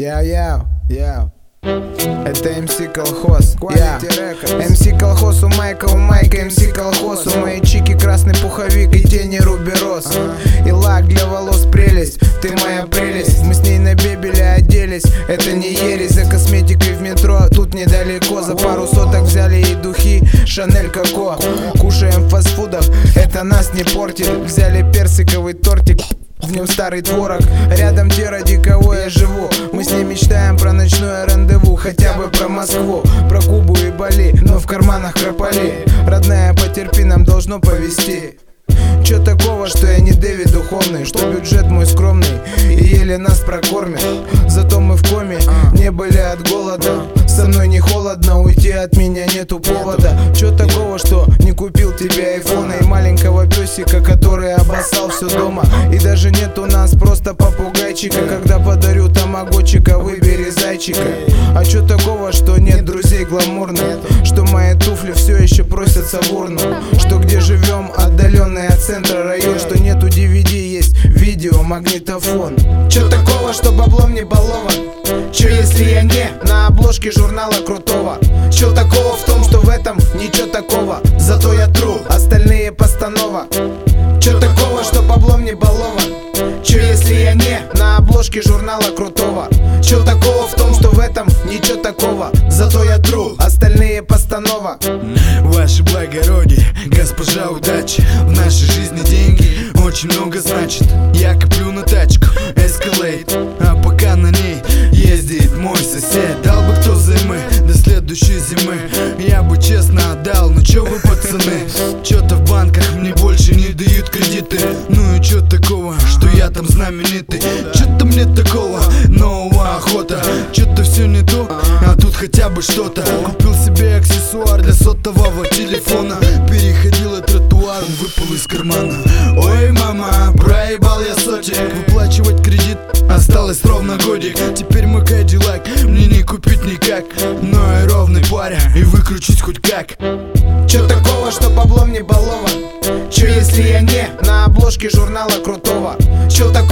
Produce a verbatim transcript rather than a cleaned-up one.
Яу-яу, яу. Это эм си Колхоз, я эм си Колхоз, у Майка, у Майка эм си Колхоз. У моей чики красный пуховик и тени рубероз. И лак для волос прелесть, ты моя прелесть. Мы с ней на бебеле оделись, это не ересь. За косметикой в метро, тут недалеко. За пару соток взяли и духи Шанель Коко. Кушаем в фастфудах, это нас не портит. Взяли персиковый тортик, в нем старый творог. Рядом те, ради кого я живу. Мы с ней мечтаем про ночное рандеву. Хотя бы про Москву, про Кубу и Бали, но в карманах крополи. Родная, потерпи, нам должно повезти. Чё такого, что я не Дэвид духовный, что бюджет мой скромный и еле нас прокормит. Зато мы в коме, не были от голода. Со мной не холодно, уйти от меня нету повода. Чё такого, что не купил тебе айфона и маленького песика, который обоссал все дома. И даже нет у нас просто попугайчика. Когда подарю тамагочика, выбери зайчика. А чё такого, что нет друзей гламурных, что мои туфли все еще просятся в урну, что где живем отдаленный от центра район, что нету ди ви ди, есть видео, магнитофон. Чё такого, что баблом не балован? Чё если я не на обложке журнала крутого? Чё такого в том, что в этом ничего такого? Зато я тру, остальные постанова. Чё такого, что баблом не балован? Чё если я не на обложке журнала крутого? Чё такого в том, что в этом ничего такого? Зато я тру, остальные постанова. Ваше благородие, госпожа удачи, в нашей жизни деньги очень много значит. Я коплю на тачку Escalade, а пока на ней ездит мой сосед. Дал бы кто займы до следующей зимы, я бы честно отдал, но чё вы, пацаны? Чё-то в банках мне больше не дают кредиты. Ну и чё такого, что я там знаменитый? Чё-то мне такого нового охота. Чё-то все не то, а тут хотя бы что-то. Купил себе аксессуар для сотового телефона. Переходил от тротуар, он выпал из кармана. Ой, мама, проебал я сотик. Выплачивать кредит осталось ровно годик. Теперь мой кадиллак мне не купить никак, но и ровный паря, и выкручусь хоть как. Чё такого, что баблом не балован? Чё если я не на обложке журнала крутого? Чё такого?